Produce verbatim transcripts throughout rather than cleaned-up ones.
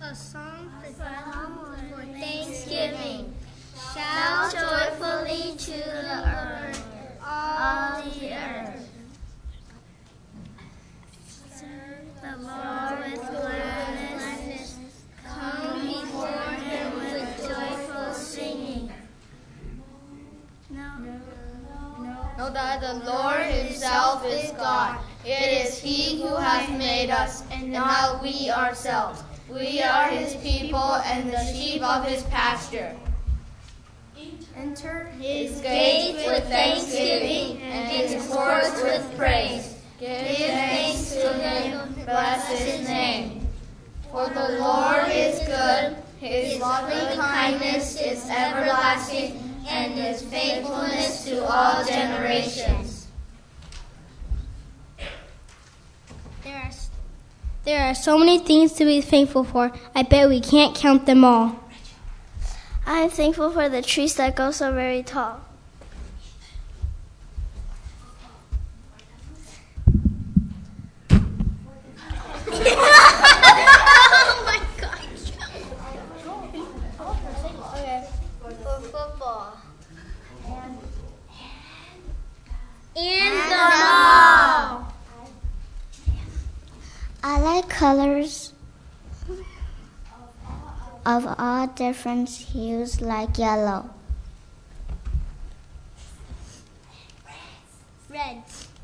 A song for thanksgiving. Shout joyfully to the earth, all the earth. Serve the Lord with gladness. Come before him with joyful singing. No. Know that the Lord himself is God. It is he who has made us, and not we ourselves. We are his people and the sheep of his pasture. Enter his gates with thanksgiving and his courts with praise. Give thanks to him, bless his name. For the Lord is good, his loving kindness is everlasting, and his faithfulness to all generations. There are, there are so many things to be thankful for. I bet we can't count them all. I'm thankful for the trees that go so very tall. Oh my gosh. Okay, for football. And the ball. I like colors of all different hues like yellow, Red.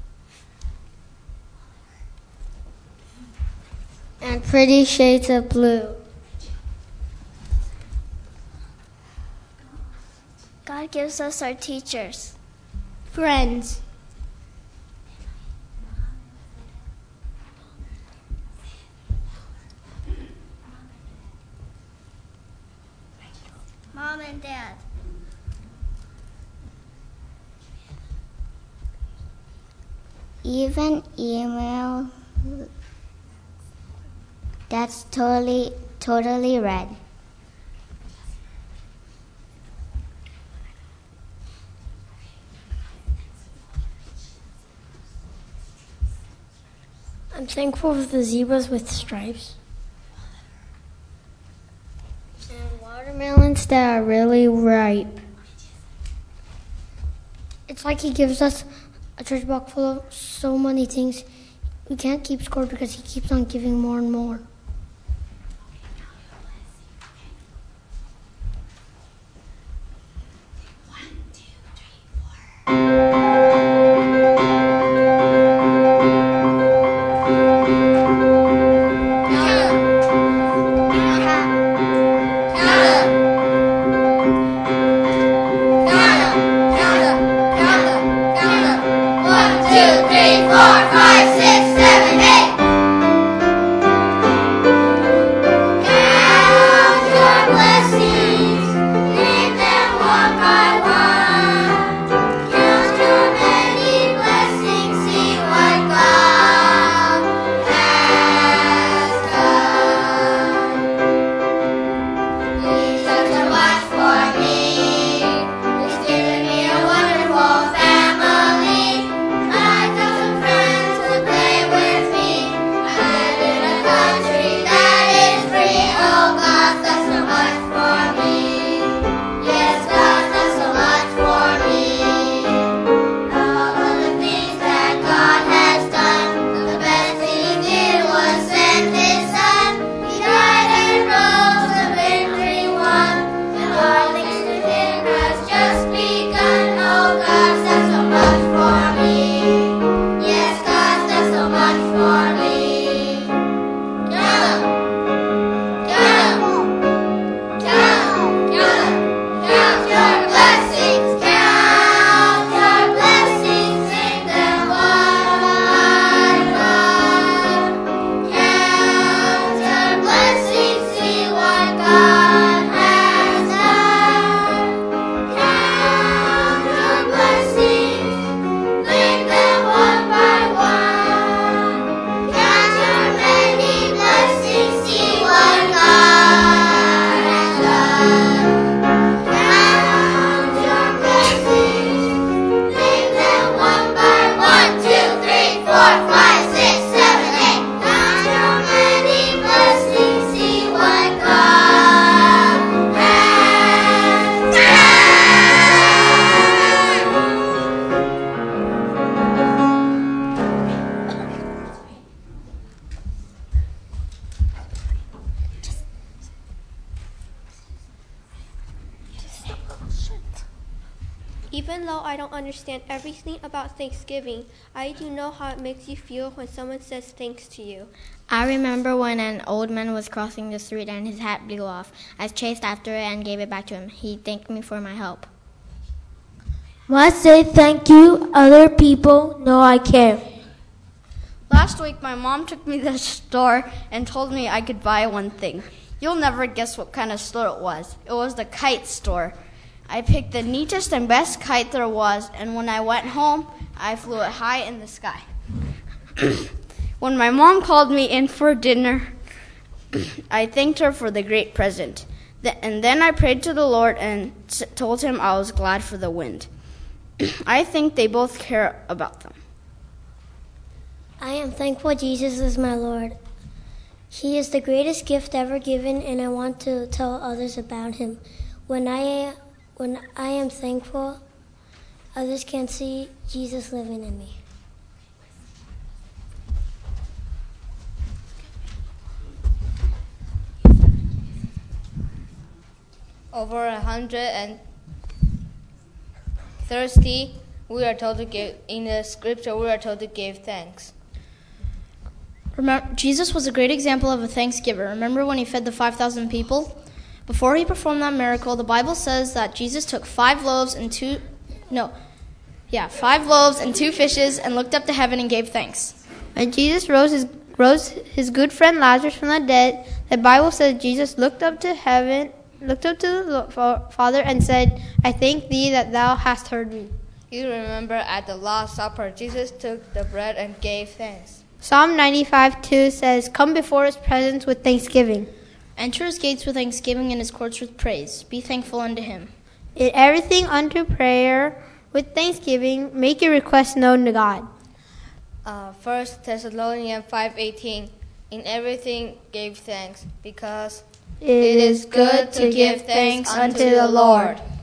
and pretty shades of blue. God gives us our teachers, Friends. Mom and Dad. even email that's totally, totally red. I'm thankful for the zebras with stripes. And watermelons that are really ripe. It's like he gives us a treasure box full of so many things. We can't keep score because he keeps on giving more and more. Even though I don't understand everything about Thanksgiving, I do know how it makes you feel when someone says thanks to you. I remember when an old man was crossing the street and his hat blew off. I chased after it and gave it back to him. He thanked me for my help. Must say thank you. Other people know I care. Last week, my mom took me to the store and told me I could buy one thing. You'll never guess what kind of store it was. It was the kite store. I picked the neatest and best kite there was, and when I went home, I flew it high in the sky. When my mom called me in for dinner, I thanked her for the great present. And then I prayed to the Lord and told him I was glad for the wind. I think they both care about them. I am thankful Jesus is my Lord. He is the greatest gift ever given, and I want to tell others about him. When I when I am thankful, others can see Jesus living in me. Over a hundred and thirsty, we are told to give, in the scripture, we are told to give thanks. Remember, Jesus was a great example of a thanksgiver. Remember when he fed the five thousand people? Before he performed that miracle, the Bible says that Jesus took five loaves and two, no, yeah, five loaves and two fishes and looked up to heaven and gave thanks. When Jesus rose his, rose his good friend Lazarus from the dead, the Bible says Jesus looked up to heaven, looked up to the Father and said, I thank thee that thou hast heard me. You remember at the Last Supper, Jesus took the bread and gave thanks. Psalm ninety-five two says, come before his presence with thanksgiving. Enter his gates with thanksgiving and his courts with praise. Be thankful unto him. In everything unto prayer with thanksgiving, make your requests known to God. Uh, First Thessalonians five eighteen, in everything gave thanks, because it is good to give thanks unto the Lord.